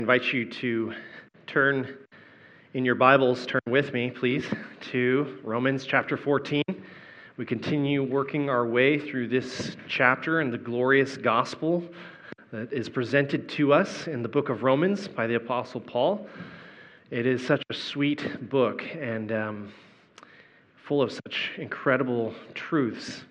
Invite you to turn in your Bibles, turn with me, please, to Romans chapter 14. We continue working our way through this chapter and the glorious gospel that is presented to us in the book of Romans by the Apostle Paul. It is such a sweet book and full of such incredible truths.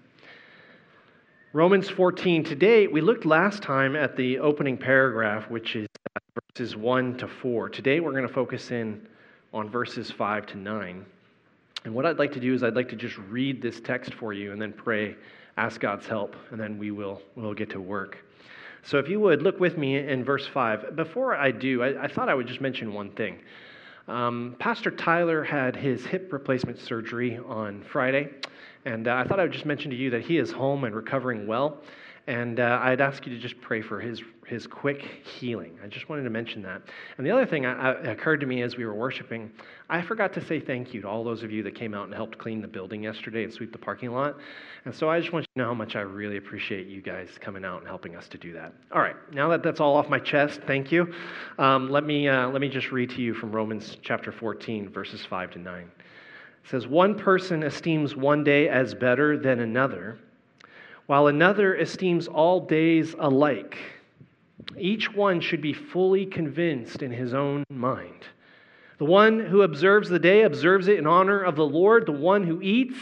Romans 14. Today, we looked last time at the opening paragraph, which is verses 1 to 4. Today, we're going to focus in on verses 5 to 9. And what I'd like to do is I'd like to just read this text for you and then pray, ask God's help, and then we'll get to work. So if you would, look with me in verse 5. Before I do, I thought I would just mention one thing. Pastor Tyler had his hip replacement surgery on Friday, and I thought I would just mention to you that he is home and recovering well, and I'd ask you to just pray for his quick healing. I just wanted to mention that. And the other thing occurred to me as we were worshiping, I forgot to say thank you to all those of you that came out and helped clean the building yesterday and sweep the parking lot. And so I just want you to know how much I really appreciate you guys coming out and helping us to do that. All right, now that that's all off my chest, thank you. Let me just read to you from Romans chapter 14, verses 5 to 9. It says, "One person esteems one day as better than another, while another esteems all days alike. Each one should be fully convinced in his own mind. The one who observes the day observes it in honor of the Lord. The one who eats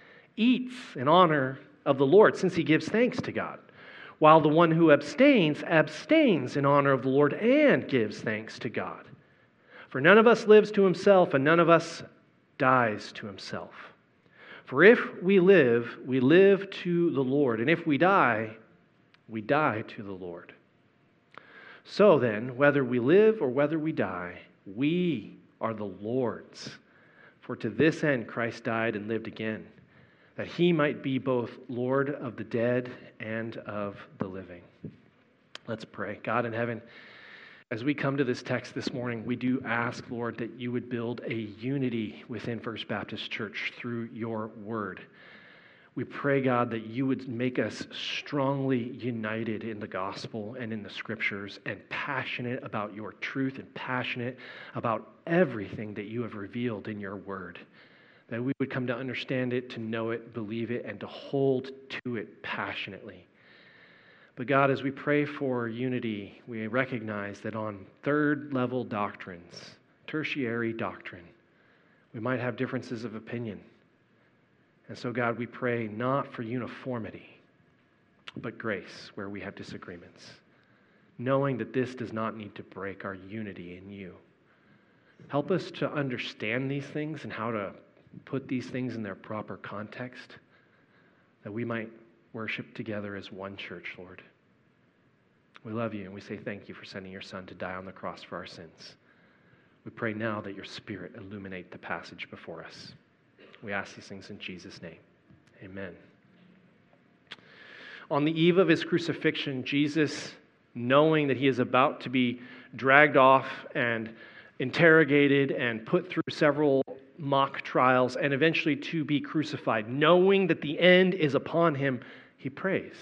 in honor of the Lord, since he gives thanks to God. While the one who abstains in honor of the Lord and gives thanks to God. For none of us lives to himself, and none of us dies to himself. For if we live to the Lord, and if we die to the Lord. So then, whether we live or whether we die, we are the Lord's. For to this end Christ died and lived again, that he might be both Lord of the dead and of the living." Let's pray. God in heaven, as we come to this text this morning, we do ask, Lord, that you would build a unity within First Baptist Church through your word. We pray, God, that you would make us strongly united in the gospel and in the scriptures and passionate about your truth and passionate about everything that you have revealed in your word. That we would come to understand it, to know it, believe it, and to hold to it passionately. But God, as we pray for unity, we recognize that on third-level doctrines, tertiary doctrine, we might have differences of opinion. And so, God, we pray not for uniformity, but grace where we have disagreements, knowing that this does not need to break our unity in you. Help us to understand these things and how to put these things in their proper context, that we might worship together as one church, Lord. We love you and we say thank you for sending your Son to die on the cross for our sins. We pray now that your Spirit illuminate the passage before us. We ask these things in Jesus' name. Amen. On the eve of his crucifixion, Jesus, knowing that he is about to be dragged off and interrogated and put through several mock trials and eventually to be crucified, knowing that the end is upon him, he prays.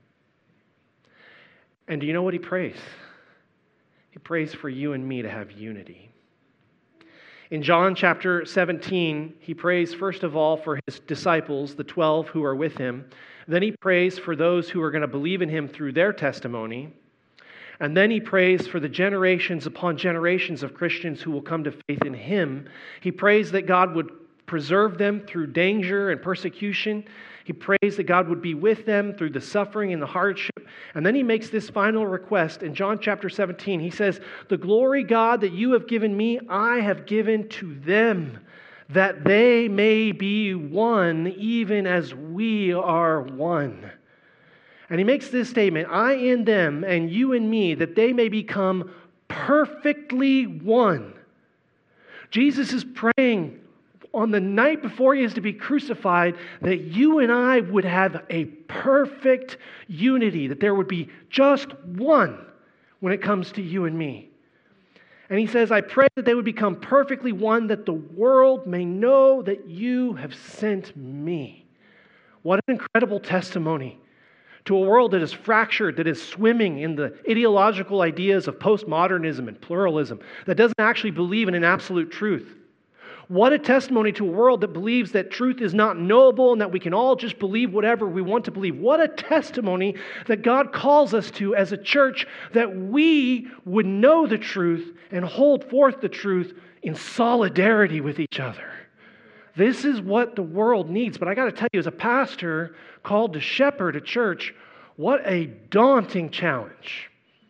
And do you know what he prays? He prays for you and me to have unity. In John chapter 17, he prays first of all for his disciples, the 12 who are with him. Then he prays for those who are going to believe in him through their testimony. And then he prays for the generations upon generations of Christians who will come to faith in him. He prays that God would preserve them through danger and persecution. He prays that God would be with them through the suffering and the hardship. And then he makes this final request in John chapter 17. He says, "The glory, God, that you have given me, I have given to them, that they may be one, even as we are one." And he makes this statement, "I in them and you in me, that they may become perfectly one." Jesus is praying on the night before he is to be crucified that you and I would have a perfect unity, that there would be just one when it comes to you and me. And he says, "I pray that they would become perfectly one, that the world may know that you have sent me." What an incredible testimony to a world that is fractured, that is swimming in the ideological ideas of postmodernism and pluralism, that doesn't actually believe in an absolute truth. What a testimony to a world that believes that truth is not knowable and that we can all just believe whatever we want to believe. What a testimony that God calls us to as a church, that we would know the truth and hold forth the truth in solidarity with each other. This is what the world needs. But I got to tell you, as a pastor called to shepherd a church, what a daunting challenge.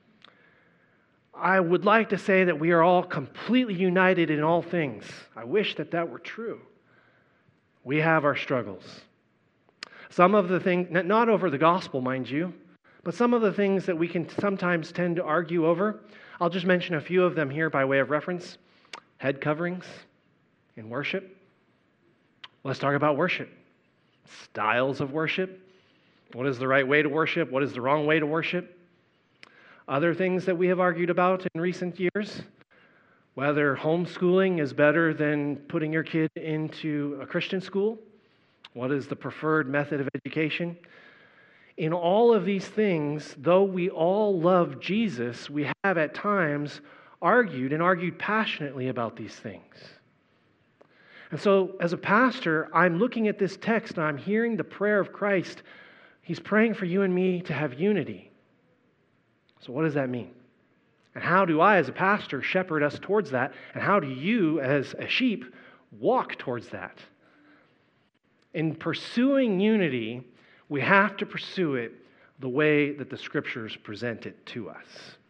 I would like to say that we are all completely united in all things. I wish that that were true. We have our struggles. Some of the things, not over the gospel, mind you, but some of the things that we can sometimes tend to argue over. I'll just mention a few of them here by way of reference. Head coverings in worship. Let's talk about worship. Styles of worship. What is the right way to worship? What is the wrong way to worship? Other things that we have argued about in recent years. Whether homeschooling is better than putting your kid into a Christian school. What is the preferred method of education? In all of these things, though we all love Jesus, we have at times argued passionately about these things. And so, as a pastor, I'm looking at this text and I'm hearing the prayer of Christ. He's praying for you and me to have unity. So what does that mean? And how do I, as a pastor, shepherd us towards that? And how do you, as a sheep, walk towards that? In pursuing unity, we have to pursue it the way that the Scriptures present it to us.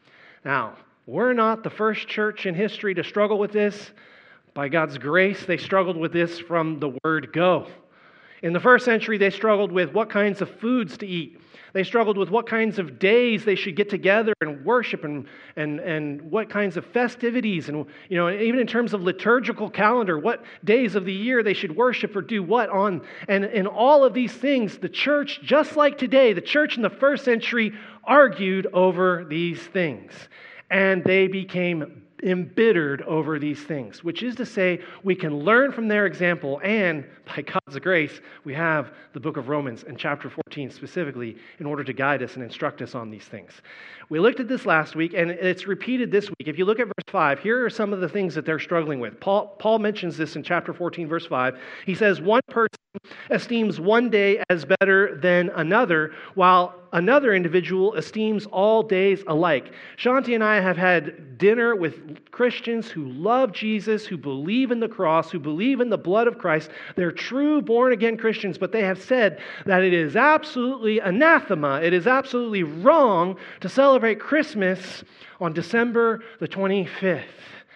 Now, we're not the first church in history to struggle with this. By God's grace, they struggled with this from the word go. In the first century, they struggled with what kinds of foods to eat. They struggled with what kinds of days they should get together and worship and what kinds of festivities and, even in terms of liturgical calendar, what days of the year they should worship or do what on. And in all of these things, the church, just like today, the church in the first century argued over these things. And they became embittered over these things, which is to say, we can learn from their example, and by God's grace, we have the book of Romans and chapter 14 specifically in order to guide us and instruct us on these things. We looked at this last week, and it's repeated this week. If you look at verse 5, here are some of the things that they're struggling with. Paul mentions this in chapter 14, verse 5. He says, one person esteems one day as better than another, while another individual esteems all days alike. Shanti and I have had dinner with Christians who love Jesus, who believe in the cross, who believe in the blood of Christ. They're true born-again Christians, but they have said that it is absolutely anathema, it is absolutely wrong to celebrate Christmas on December the 25th.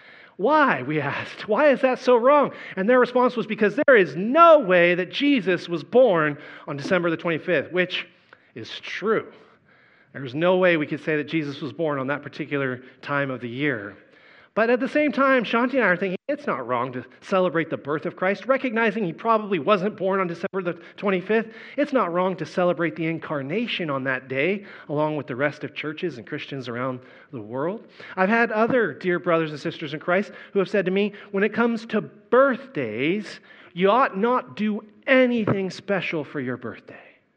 Why, we asked. Why is that so wrong? And their response was because there is no way that Jesus was born on December the 25th, which is true. There's no way we could say that Jesus was born on that particular time of the year. But at the same time, Shanti and I are thinking it's not wrong to celebrate the birth of Christ, recognizing he probably wasn't born on December the 25th. It's not wrong to celebrate the incarnation on that day, along with the rest of churches and Christians around the world. I've had other dear brothers and sisters in Christ who have said to me, when it comes to birthdays, you ought not do anything special for your birthday.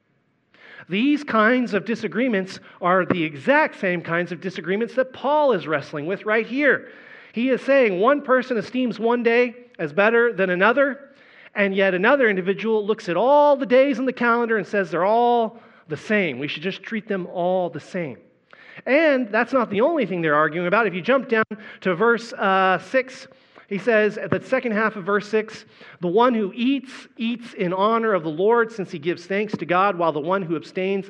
These kinds of disagreements are the exact same kinds of disagreements that Paul is wrestling with right here. He is saying one person esteems one day as better than another, and yet another individual looks at all the days on the calendar and says they're all the same. We should just treat them all the same. And that's not the only thing they're arguing about. If you jump down to verse 6, he says at the second half of verse 6, the one who eats in honor of the Lord, since he gives thanks to God, while the one who abstains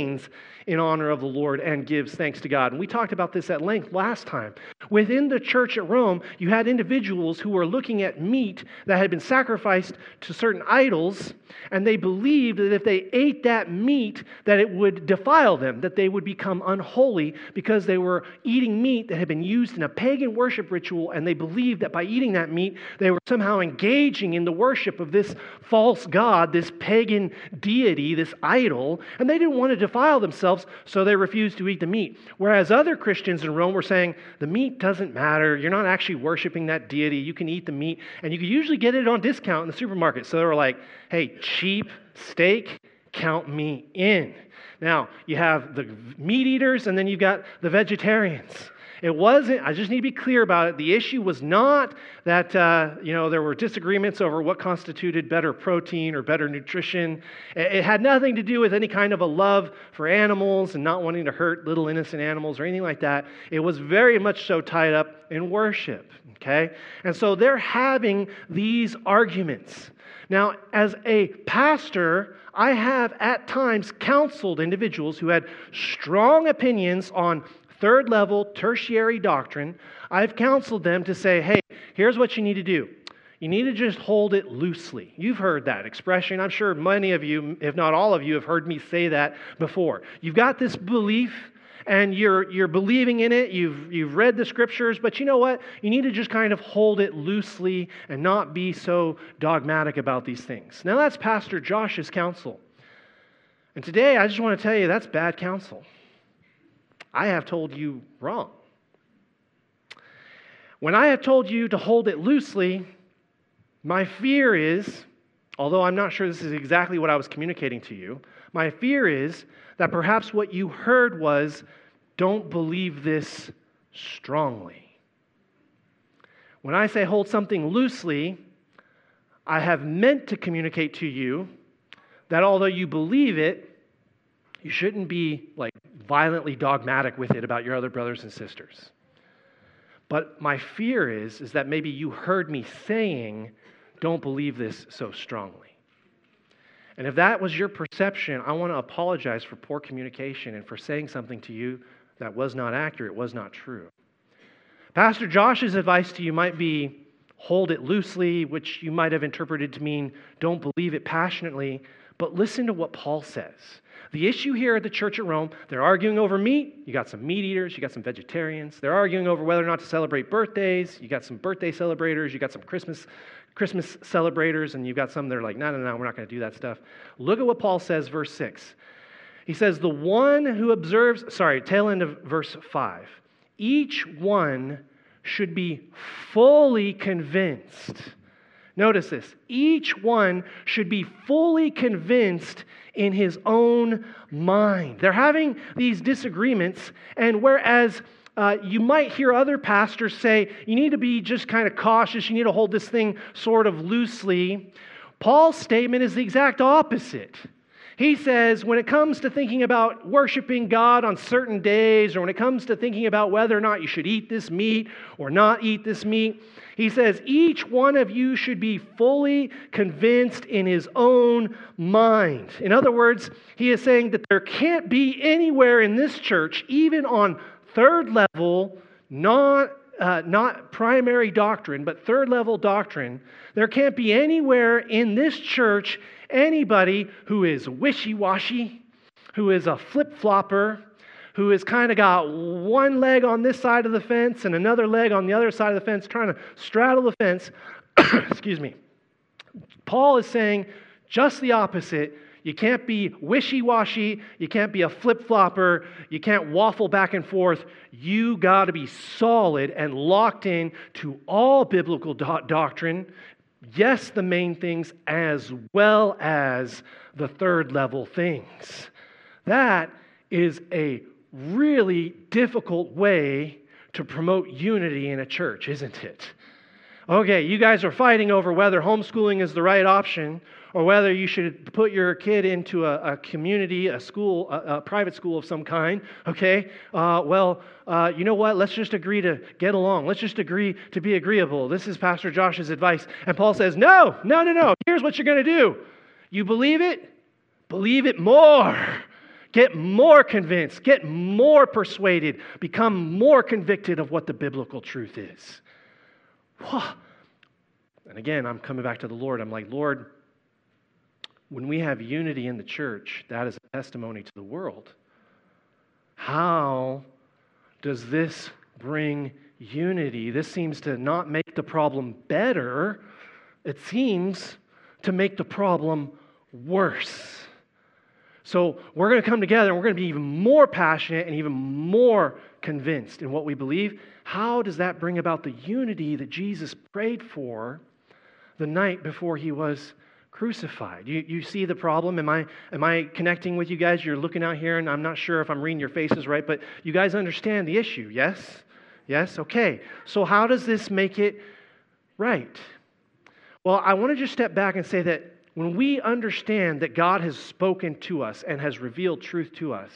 in honor of the Lord and gives thanks to God. And we talked about this at length last time. Within the church at Rome, you had individuals who were looking at meat that had been sacrificed to certain idols, and they believed that if they ate that meat, that it would defile them, that they would become unholy because they were eating meat that had been used in a pagan worship ritual, and they believed that by eating that meat, they were somehow engaging in the worship of this false god, this pagan deity, this idol, and they didn't want to defile themselves, so they refused to eat the meat. Whereas other Christians in Rome were saying, the meat doesn't matter, you're not actually worshiping that deity, you can eat the meat, and you can usually get it on discount in the supermarket. So they were like, hey, cheap steak, Count me in. Now, you have the meat eaters and then you've got the vegetarians. It wasn't, I just need to be clear about it. The issue was not that, there were disagreements over what constituted better protein or better nutrition. It had nothing to do with any kind of a love for animals and not wanting to hurt little innocent animals or anything like that. It was very much so tied up in worship, okay? And so they're having these arguments. Now, as a pastor, I have at times counseled individuals who had strong opinions on third level, tertiary doctrine. I've counseled them to say, hey, here's what you need to do. You need to just hold it loosely. You've heard that expression. I'm sure many of you, if not all of you, have heard me say that before. You've got this belief and you're believing in it. You've read the scriptures, but you know what? You need to just kind of hold it loosely and not be so dogmatic about these things. Now that's Pastor Josh's counsel. And today I just want to tell you that's bad counsel. I have told you wrong. When I have told you to hold it loosely, my fear is, although I'm not sure this is exactly what I was communicating to you, my fear is that perhaps what you heard was, don't believe this strongly. When I say hold something loosely, I have meant to communicate to you that although you believe it, you shouldn't be violently dogmatic with it about your other brothers and sisters. But my fear is that maybe you heard me saying, don't believe this so strongly. And if that was your perception, I want to apologize for poor communication and for saying something to you that was not accurate, was not true. Pastor Josh's advice to you might be, hold it loosely, which you might have interpreted to mean, don't believe it passionately, but listen to what Paul says. The issue here at the church at Rome, they're arguing over meat. You got some meat eaters, you got some vegetarians. They're arguing over whether or not to celebrate birthdays. You got some birthday celebrators, you got some Christmas celebrators, and you've got some that are like, no, we're not going to do that stuff. Look at what Paul says, verse 6. He says, the one who observes, tail end of verse 5. Each one should be fully convinced. Notice this. Each one should be fully convinced in his own mind. They're having these disagreements, and whereas you might hear other pastors say, you need to be just kind of cautious, you need to hold this thing sort of loosely, Paul's statement is the exact opposite. He says, when it comes to thinking about worshiping God on certain days, or when it comes to thinking about whether or not you should eat this meat or not eat this meat, he says, each one of you should be fully convinced in his own mind. In other words, he is saying that there can't be anywhere in this church, even on third level, not primary doctrine, but third level doctrine, there can't be anywhere in this church anybody who is wishy-washy, who is a flip-flopper, who has kind of got one leg on this side of the fence and another leg on the other side of the fence, trying to straddle the fence. Excuse me. Paul is saying just the opposite. You can't be wishy-washy. You can't be a flip-flopper. You can't waffle back and forth. You got to be solid and locked in to all biblical doctrine. Yes, the main things as well as the third level things. That is a really difficult way to promote unity in a church, isn't it? Okay, you guys are fighting over whether homeschooling is the right option or whether you should put your kid into a community, a school, a private school of some kind, okay? You know what? Let's just agree to get along. Let's just agree to be agreeable. This is Pastor Josh's advice. And Paul says, no. Here's what you're going to do. You believe it? Believe it more. Get more convinced. Get more persuaded. Become more convicted of what the biblical truth is. And again, I'm coming back to the Lord. I'm like, Lord, when we have unity in the church, that is a testimony to the world. How does this bring unity? This seems to not make the problem better. It seems to make the problem worse. So we're going to come together and we're going to be even more passionate and even more convinced in what we believe. How does that bring about the unity that Jesus prayed for the night before he was crucified. You see the problem? Am I connecting with you guys? You're looking out here, and I'm not sure if I'm reading your faces right, but you guys understand the issue, yes? Yes? Okay. So how does this make it right? Well, I want to just step back and say that when we understand that God has spoken to us and has revealed truth to us,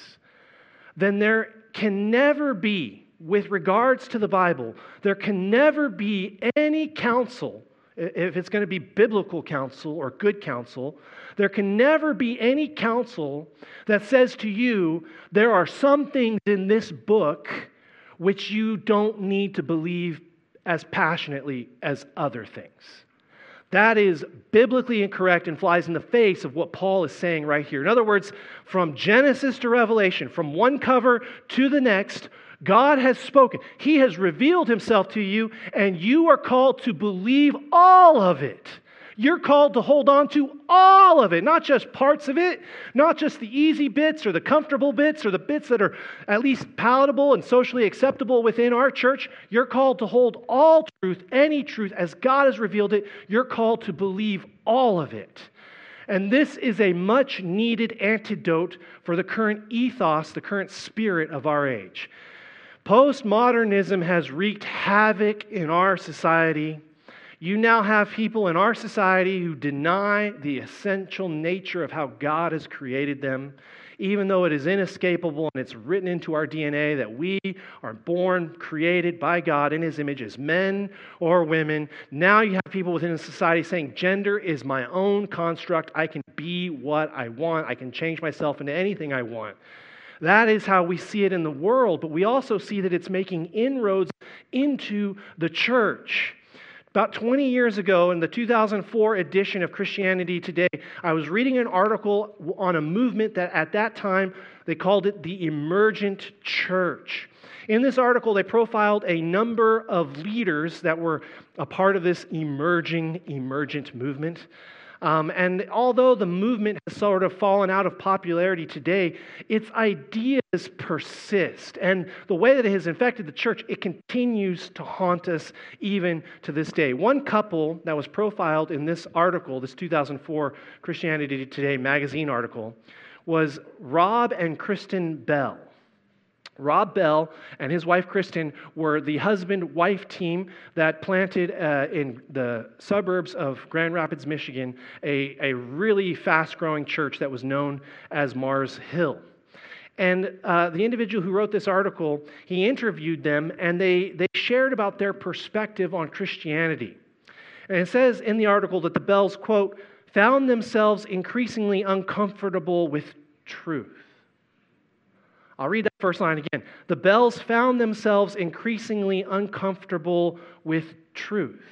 then there can never be, with regards to the Bible, there can never be any counsel, if it's going to be biblical counsel or good counsel, there can never be any counsel that says to you, there are some things in this book which you don't need to believe as passionately as other things. That is biblically incorrect and flies in the face of what Paul is saying right here. In other words, from Genesis to Revelation, from one cover to the next, God has spoken. He has revealed himself to you, and you are called to believe all of it. You're called to hold on to all of it, not just parts of it, not just the easy bits or the comfortable bits or the bits that are at least palatable and socially acceptable within our church. You're called to hold all truth, any truth, as God has revealed it. You're called to believe all of it. And this is a much needed antidote for the current ethos, the current spirit of our age. Postmodernism has wreaked havoc in our society. You now have people in our society who deny the essential nature of how God has created them, even though it is inescapable and it's written into our DNA that we are born, created by God in His image as men or women. Now you have people within society saying gender is my own construct. I can be what I want. I can change myself into anything I want. That is how we see it in the world, but we also see that it's making inroads into the church. About 20 years ago, in the 2004 edition of Christianity Today, I was reading an article on a movement that at that time, they called it the emergent church. In this article, they profiled a number of leaders that were a part of this emergent movement. And although the movement has sort of fallen out of popularity today, its ideas persist. And the way that it has infected the church, it continues to haunt us even to this day. One couple that was profiled in this article, this 2004 Christianity Today magazine article, was Rob and Kristen Bell. Rob Bell and his wife Kristen were the husband-wife team that planted in the suburbs of Grand Rapids, Michigan, a really fast-growing church that was known as Mars Hill. And the individual who wrote this article, he interviewed them, and they shared about their perspective on Christianity. And it says in the article that the Bells, quote, found themselves increasingly uncomfortable with truth. I'll read that first line again. The Bells found themselves increasingly uncomfortable with truth.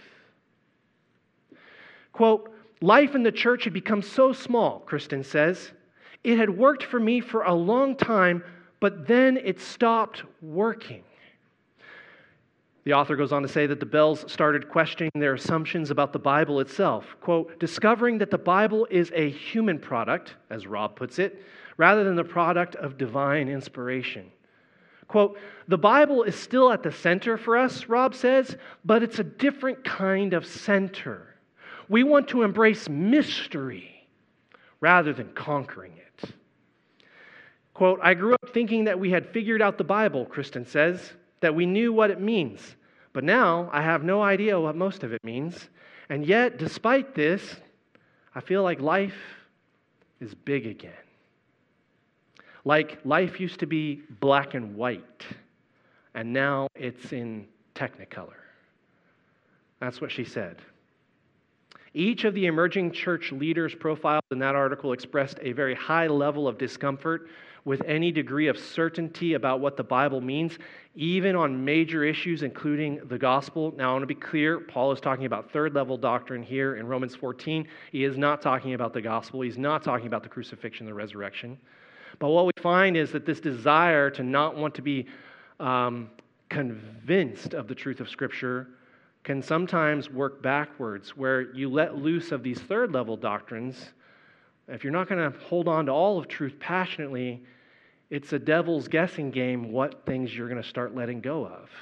Quote, life in the church had become so small, Kristen says. It had worked for me for a long time, but then it stopped working. The author goes on to say that the Bells started questioning their assumptions about the Bible itself. Quote, discovering that the Bible is a human product, as Rob puts it, rather than the product of divine inspiration. Quote, the Bible is still at the center for us, Rob says, but it's a different kind of center. We want to embrace mystery rather than conquering it. Quote, I grew up thinking that we had figured out the Bible, Kristen says, that we knew what it means. But now I have no idea what most of it means. And yet, despite this, I feel like life is big again. Like life used to be black and white, and now it's in Technicolor. That's what she said. Each of the emerging church leaders profiled in that article expressed a very high level of discomfort with any degree of certainty about what the Bible means, even on major issues, including the gospel. Now, I want to be clear, Paul is talking about third-level doctrine here in Romans 14. He is not talking about the gospel. He's not talking about the crucifixion and the resurrection. But what we find is that this desire to not want to be convinced of the truth of Scripture can sometimes work backwards, where you let loose of these third-level doctrines. If you're not going to hold on to all of truth passionately, it's a devil's guessing game what things you're going to start letting go of.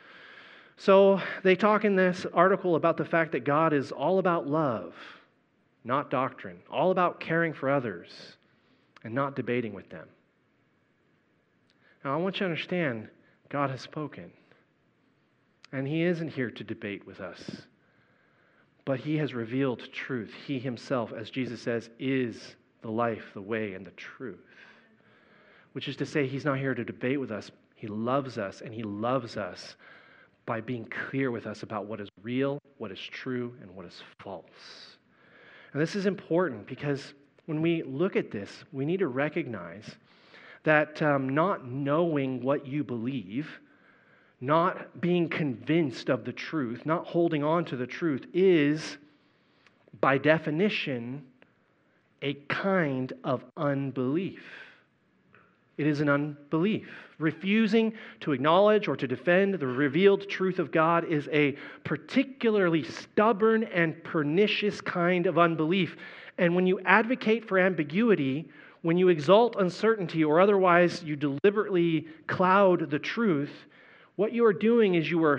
So they talk in this article about the fact that God is all about love. not doctrine. All about caring for others and not debating with them. Now, I want you to understand, God has spoken. And He isn't here to debate with us. But He has revealed truth. He Himself, as Jesus says, is the life, the way, and the truth. Which is to say, He's not here to debate with us. He loves us, and He loves us by being clear with us about what is real, what is true, and what is false. And this is important because when we look at this, we need to recognize that not knowing what you believe, not being convinced of the truth, not holding on to the truth is, by definition, a kind of unbelief. It is an unbelief. Refusing to acknowledge or to defend the revealed truth of God is a particularly stubborn and pernicious kind of unbelief. And when you advocate for ambiguity, when you exalt uncertainty or otherwise you deliberately cloud the truth, what you are doing is you are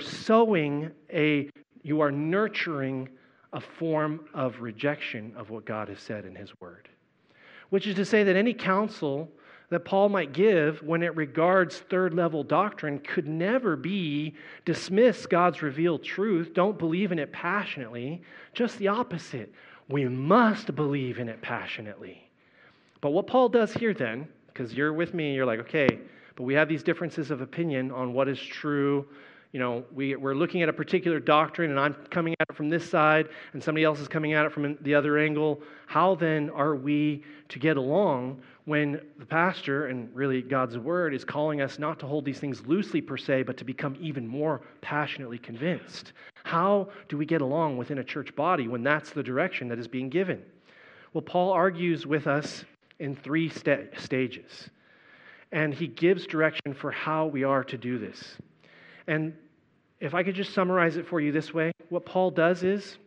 nurturing a form of rejection of what God has said in His Word. Which is to say that any counsel that Paul might give when it regards third-level doctrine could never be dismiss God's revealed truth, don't believe in it passionately. Just the opposite. We must believe in it passionately. But what Paul does here then, because you're with me, you're like, okay, but we have these differences of opinion on what is true. You know, we're looking at a particular doctrine, and I'm coming at it from this side, and somebody else is coming at it from the other angle. How then are we to get along when the pastor, and really God's Word, is calling us not to hold these things loosely per se, but to become even more passionately convinced? How do we get along within a church body when that's the direction that is being given? Well, Paul argues with us in three stages, and he gives direction for how we are to do this. And if I could just summarize it for you this way, what Paul does is,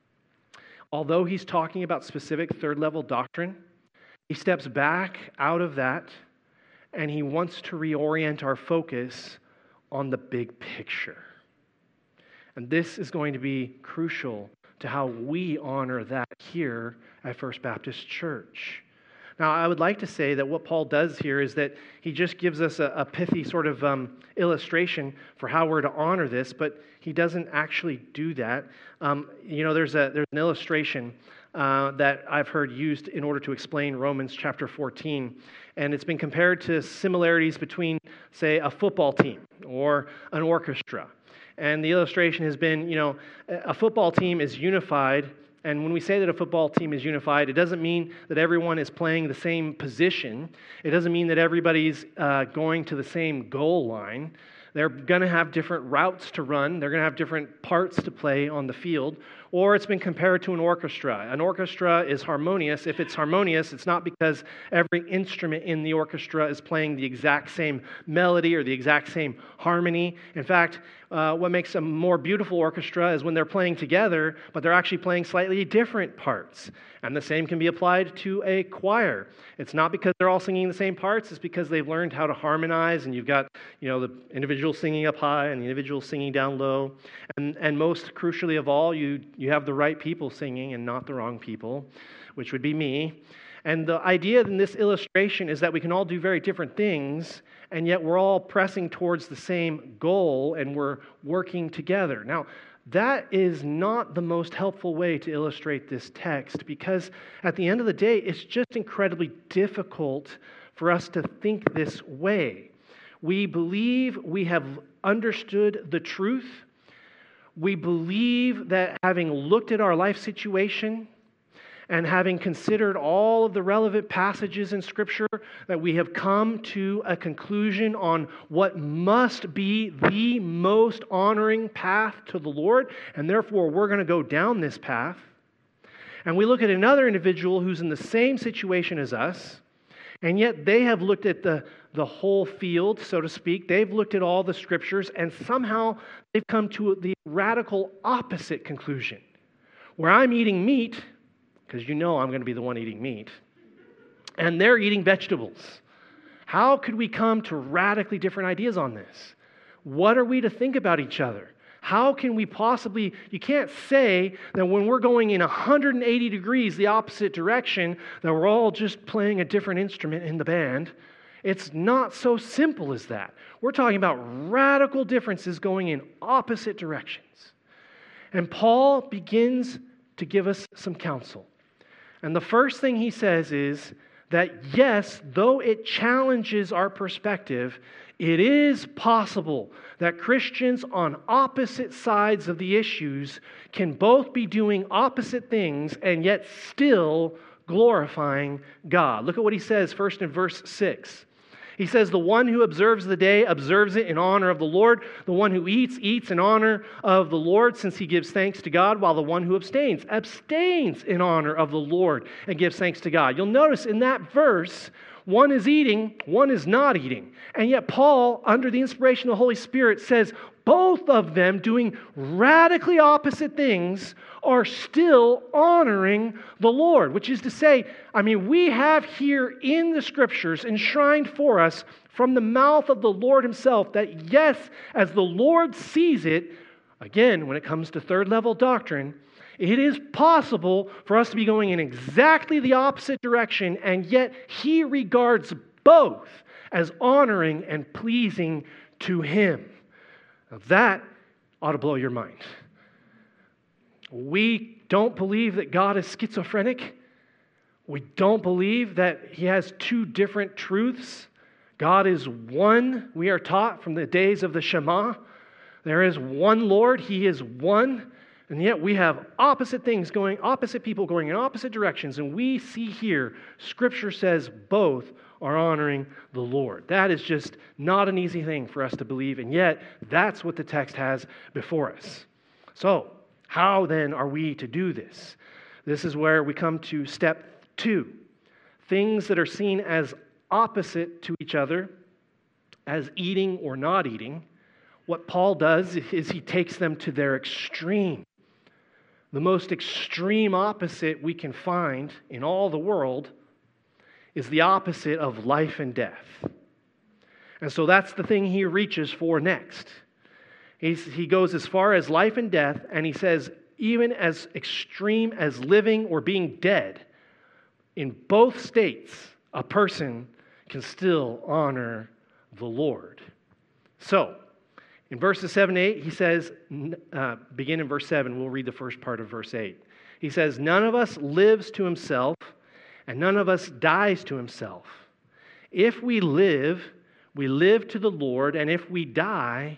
although he's talking about specific third-level doctrine, he steps back out of that and he wants to reorient our focus on the big picture. And this is going to be crucial to how we honor that here at First Baptist Church. Now, I would like to say that what Paul does here is that he just gives us a pithy sort of illustration for how we're to honor this, but he doesn't actually do that. There's an illustration that I've heard used in order to explain Romans chapter 14, and it's been compared to similarities between, say, a football team or an orchestra. And the illustration has been, a football team is unified. And when we say that a football team is unified, it doesn't mean that everyone is playing the same position. It doesn't mean that everybody's going to the same goal line. They're going to have different routes to run. They're going to have different parts to play on the field. Or it's been compared to an orchestra. An orchestra is harmonious. If it's harmonious, it's not because every instrument in the orchestra is playing the exact same melody or the exact same harmony. In fact, what makes a more beautiful orchestra is when they're playing together, but they're actually playing slightly different parts. And the same can be applied to a choir. It's not because they're all singing the same parts, it's because they've learned how to harmonize, and you've got, the individual singing up high and the individual singing down low. And most crucially of all, you have the right people singing and not the wrong people, which would be me. And the idea in this illustration is that we can all do very different things, and yet we're all pressing towards the same goal, and we're working together. Now, that is not the most helpful way to illustrate this text, because at the end of the day, it's just incredibly difficult for us to think this way. We believe we have understood the truth. We believe that having looked at our life situation and having considered all of the relevant passages in Scripture, that we have come to a conclusion on what must be the most honoring path to the Lord, and therefore we're going to go down this path. And we look at another individual who's in the same situation as us, and yet they have looked at the whole field, so to speak. They've looked at all the Scriptures, and somehow they've come to the radical opposite conclusion, where I'm eating meat, because I'm going to be the one eating meat, and they're eating vegetables. How could we come to radically different ideas on this? What are we to think about each other? How can we possibly, you can't say that when we're going in 180 degrees the opposite direction, that we're all just playing a different instrument in the band. It's not so simple as that. We're talking about radical differences going in opposite directions. And Paul begins to give us some counsel. And the first thing he says is that yes, though it challenges our perspective, it is possible that Christians on opposite sides of the issues can both be doing opposite things and yet still glorifying God. Look at what he says first in verse 6. He says, the one who observes the day observes it in honor of the Lord. The one who eats, eats in honor of the Lord, since he gives thanks to God, while the one who abstains, abstains in honor of the Lord and gives thanks to God. You'll notice in that verse, one is eating, one is not eating. And yet Paul, under the inspiration of the Holy Spirit, says both of them doing radically opposite things are still honoring the Lord, which is to say, we have here in the Scriptures enshrined for us from the mouth of the Lord himself that yes, as the Lord sees it, again, when it comes to third level doctrine, it is possible for us to be going in exactly the opposite direction, and yet he regards both as honoring and pleasing to him. Now that ought to blow your mind. We don't believe that God is schizophrenic. We don't believe that he has two different truths. God is one, we are taught from the days of the Shema. There is one Lord, he is one. And yet we have opposite people going in opposite directions. And we see here, Scripture says both are honoring the Lord. That is just not an easy thing for us to believe. And yet, that's what the text has before us. So, how then are we to do this? This is where we come to step 2. Things that are seen as opposite to each other, as eating or not eating. What Paul does is he takes them to their extreme. The most extreme opposite we can find in all the world is the opposite of life and death. And so that's the thing he reaches for next. He goes as far as life and death, and he says, even as extreme as living or being dead, in both states, a person can still honor the Lord. So, in verses 7 and 8, he says, begin in verse 7, we'll read the first part of verse 8. He says, none of us lives to himself, and none of us dies to himself. If we live to the Lord, and if we die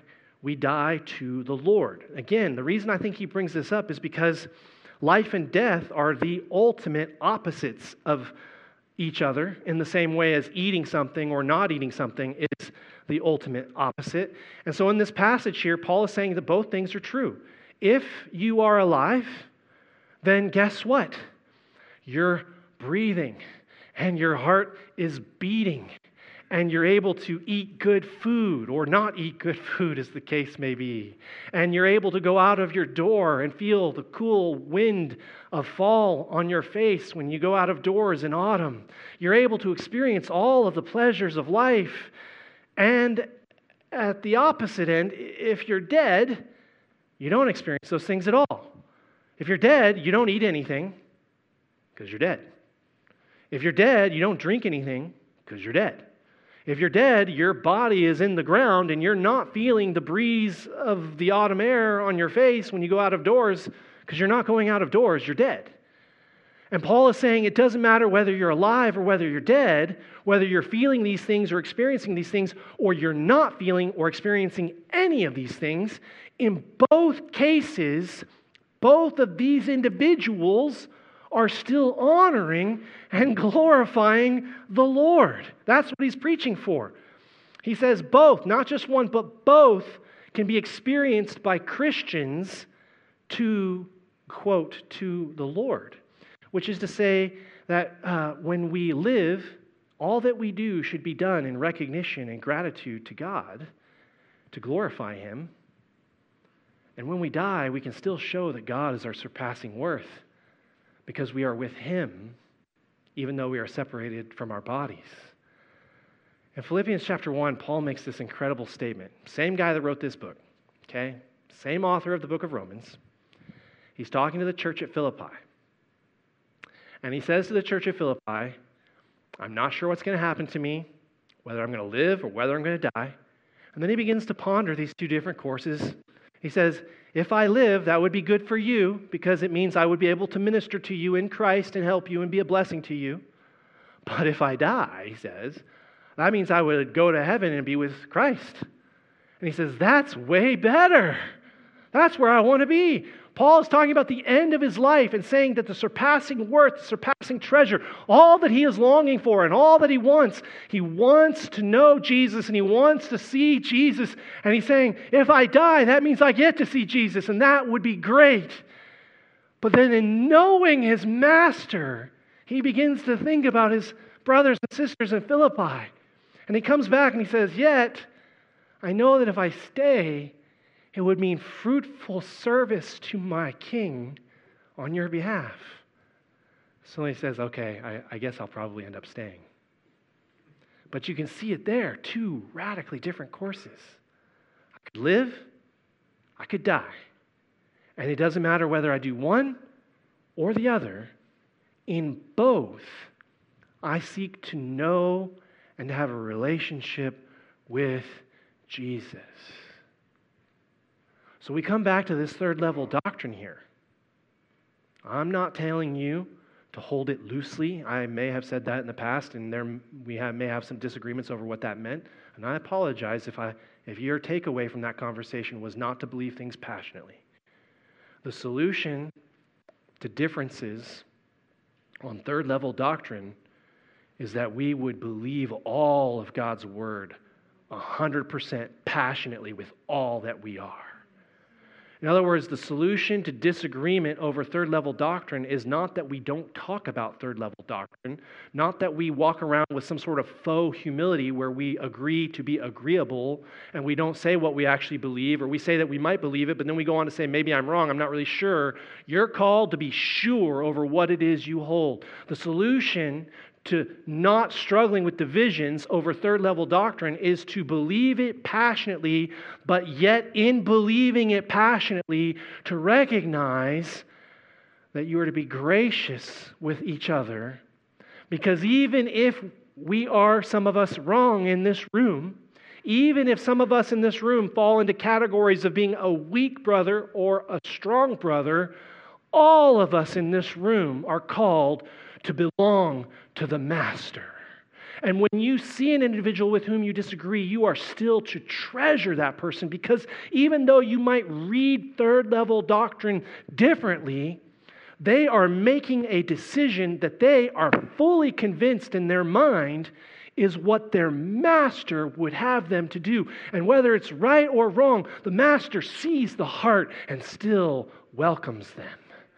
to the Lord. Again, the reason I think he brings this up is because life and death are the ultimate opposites of each other, in the same way as eating something or not eating something is the ultimate opposite. And so in this passage here, Paul is saying that both things are true. If you are alive, then guess what? You're breathing, and your heart is beating, and you're able to eat good food or not eat good food, as the case may be. And you're able to go out of your door and feel the cool wind of fall on your face when you go out of doors in autumn. You're able to experience all of the pleasures of life. And at the opposite end, if you're dead, you don't experience those things at all. If you're dead, you don't eat anything because you're dead. If you're dead, you don't drink anything because you're dead. If you're dead, your body is in the ground and you're not feeling the breeze of the autumn air on your face when you go out of doors because you're not going out of doors, you're dead. And Paul is saying it doesn't matter whether you're alive or whether you're dead, whether you're feeling these things or experiencing these things, or you're not feeling or experiencing any of these things. In both cases, both of these individuals are still honoring and glorifying the Lord. That's what he's preaching for. He says both, not just one, but both can be experienced by Christians to, quote, to the Lord. Which is to say that when we live, all that we do should be done in recognition and gratitude to God to glorify him. And when we die, we can still show that God is our surpassing worth because we are with him, even though we are separated from our bodies. In Philippians chapter 1, Paul makes this incredible statement. Same guy that wrote this book, okay? same author of the book of Romans. He's talking to the church at Philippi. And he says to the church at Philippi, I'm not sure what's going to happen to me, whether I'm going to live or whether I'm going to die. And then he begins to ponder these two different courses. He says, if I live, that would be good for you because it means I would be able to minister to you in Christ and help you and be a blessing to you. But if I die, he says, that means I would go to heaven and be with Christ. And he says, that's way better. That's where I want to be. Paul is talking about the end of his life and saying that the surpassing worth, the surpassing treasure, all that he is longing for and all that he wants to know Jesus and he wants to see Jesus. And he's saying, if I die, that means I get to see Jesus and that would be great. But then in knowing his master, he begins to think about his brothers and sisters in Philippi. And he comes back and he says, yet I know that if I stay, it would mean fruitful service to my king on your behalf. So he says, okay, I guess I'll probably end up staying. But you can see it there, two radically different courses. I could live, I could die. And it doesn't matter whether I do one or the other. In both, I seek to know and to have a relationship with Jesus. So we come back to this third level doctrine here. I'm not telling you to hold it loosely. I may have said that in the past, and may have some disagreements over what that meant. And I apologize if your takeaway from that conversation was not to believe things passionately. The solution to differences on third level doctrine is that we would believe all of God's word 100% passionately with all that we are. In other words, the solution to disagreement over third level doctrine is not that we don't talk about third level doctrine, not that we walk around with some sort of faux humility where we agree to be agreeable and we don't say what we actually believe, or we say that we might believe it, but then we go on to say, maybe I'm wrong, I'm not really sure. You're called to be sure over what it is you hold. The solution to not struggling with divisions over third level doctrine is to believe it passionately, but yet in believing it passionately, to recognize that you are to be gracious with each other. Because even if we are, some of us, wrong in this room, even if some of us in this room fall into categories of being a weak brother or a strong brother, all of us in this room are called to belong to the Master. And when you see an individual with whom you disagree, you are still to treasure that person, because even though you might read third level doctrine differently, they are making a decision that they are fully convinced in their mind is what their master would have them to do. And whether it's right or wrong, the master sees the heart and still welcomes them.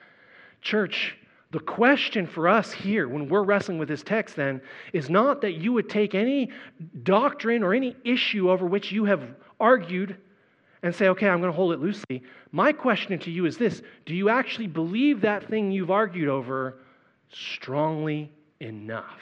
Church, the question for us here when we're wrestling with this text then is not that you would take any doctrine or any issue over which you have argued and say, okay, I'm going to hold it loosely. My question to you is this: do you actually believe that thing you've argued over strongly enough?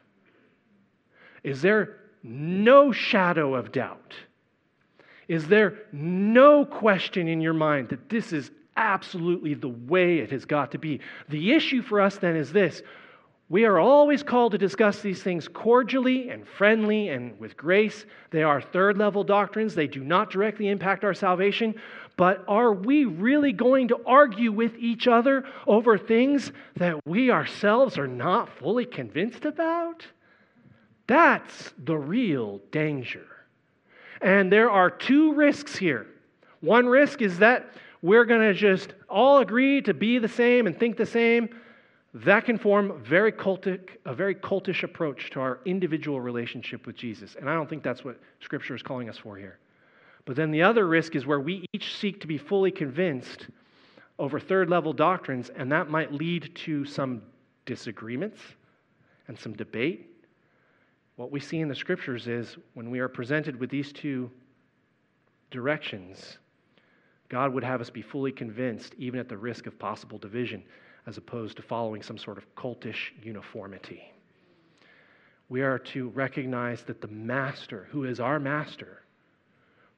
Is there no shadow of doubt? Is there no question in your mind that this is absolutely the way it has got to be? The issue for us then is this: we are always called to discuss these things cordially and friendly and with grace. They are third level doctrines. They do not directly impact our salvation. But are we really going to argue with each other over things that we ourselves are not fully convinced about? That's the real danger. And there are two risks here. One risk is that we're going to just all agree to be the same and think the same. That can form a very cultish approach to our individual relationship with Jesus. And I don't think that's what Scripture is calling us for here. But then the other risk is where we each seek to be fully convinced over third level doctrines, and that might lead to some disagreements and some debate. What we see in the Scriptures is when we are presented with these two directions, God would have us be fully convinced, even at the risk of possible division, as opposed to following some sort of cultish uniformity. We are to recognize that the Master, who is our Master,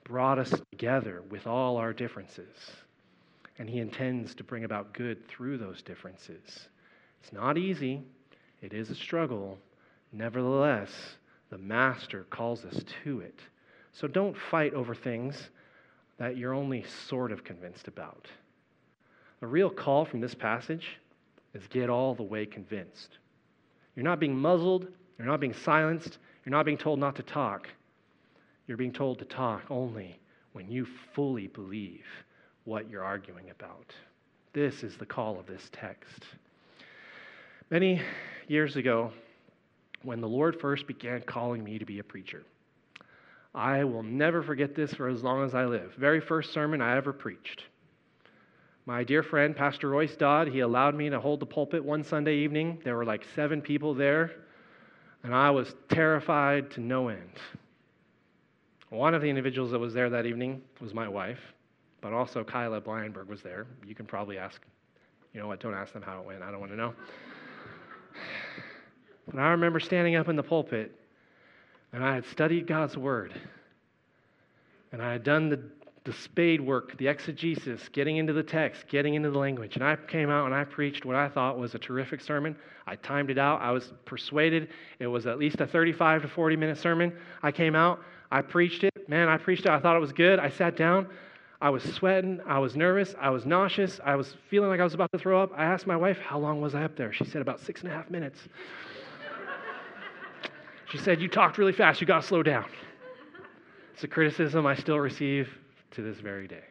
brought us together with all our differences. And he intends to bring about good through those differences. It's not easy. It is a struggle. Nevertheless, the Master calls us to it. So don't fight over things that you're only sort of convinced about. The real call from this passage is get all the way convinced. You're not being muzzled. You're not being silenced. You're not being told not to talk. You're being told to talk only when you fully believe what you're arguing about. This is the call of this text. Many years ago, when the Lord first began calling me to be a preacher, I will never forget this for as long as I live. Very first sermon I ever preached. My dear friend, Pastor Royce Dodd, he allowed me to hold the pulpit one Sunday evening. There were like 7 people there, and I was terrified to no end. One of the individuals that was there that evening was my wife, but also Kyla Blyenberg was there. You can probably ask, you know what, don't ask them how it went. I don't want to know. But I remember standing up in the pulpit, and I had studied God's Word, and I had done the spade work, the exegesis, getting into the text, getting into the language. And I came out and I preached what I thought was a terrific sermon. I timed it out. I was persuaded it was at least a 35 to 40-minute sermon. I came out. I preached it. Man, I preached it. I thought it was good. I sat down. I was sweating. I was nervous. I was nauseous. I was feeling like I was about to throw up. I asked my wife, how long was I up there? She said about 6.5 minutes. She said, you talked really fast. You got to slow down. It's a criticism I still receive to this very day.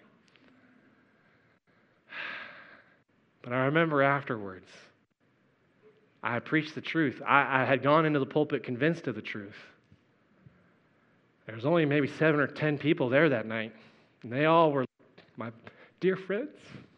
But I remember afterwards, I had preached the truth. I had gone into the pulpit convinced of the truth. There was only maybe 7 or 10 people there that night, and they all were my dear friends.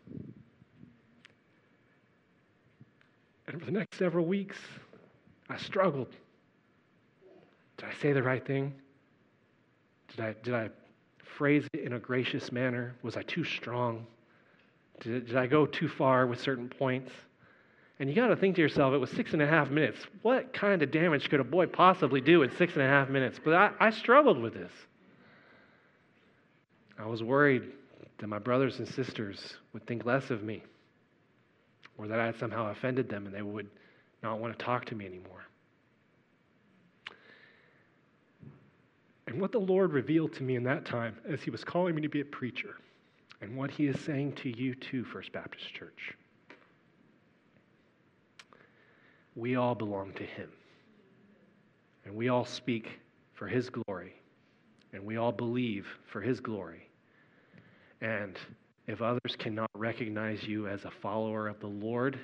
And for the next several weeks, I struggled. Did I say the right thing? Did I phrase it in a gracious manner? Was I too strong? Did I go too far with certain points? And you got to think to yourself, it was 6.5 minutes. What kind of damage could a boy possibly do in 6.5 minutes? But I struggled with this. I was worried that my brothers and sisters would think less of me, or that I had somehow offended them and they would not want to talk to me anymore. And what the Lord revealed to me in that time as he was calling me to be a preacher, and what he is saying to you too, First Baptist Church. We all belong to him. And we all speak for his glory. And we all believe for his glory. And if others cannot recognize you as a follower of the Lord,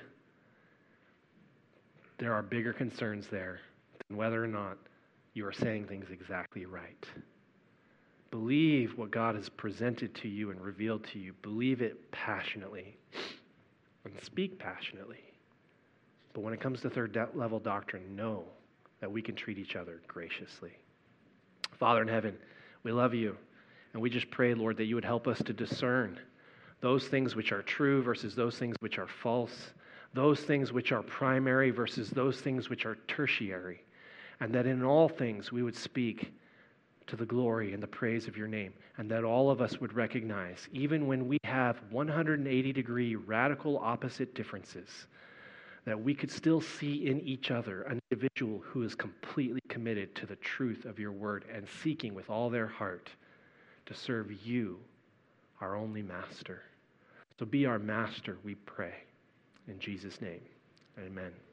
there are bigger concerns there than whether or not you are saying things exactly right. Believe what God has presented to you and revealed to you. Believe it passionately and speak passionately. But when it comes to third level doctrine, know that we can treat each other graciously. Father in heaven, we love you, and we just pray, Lord, that you would help us to discern those things which are true versus those things which are false, those things which are primary versus those things which are tertiary, and that in all things we would speak to the glory and the praise of your name, and that all of us would recognize, even when we have 180-degree radical opposite differences, that we could still see in each other an individual who is completely committed to the truth of your word and seeking with all their heart to serve you, our only master. So be our master, we pray. In Jesus' name, amen.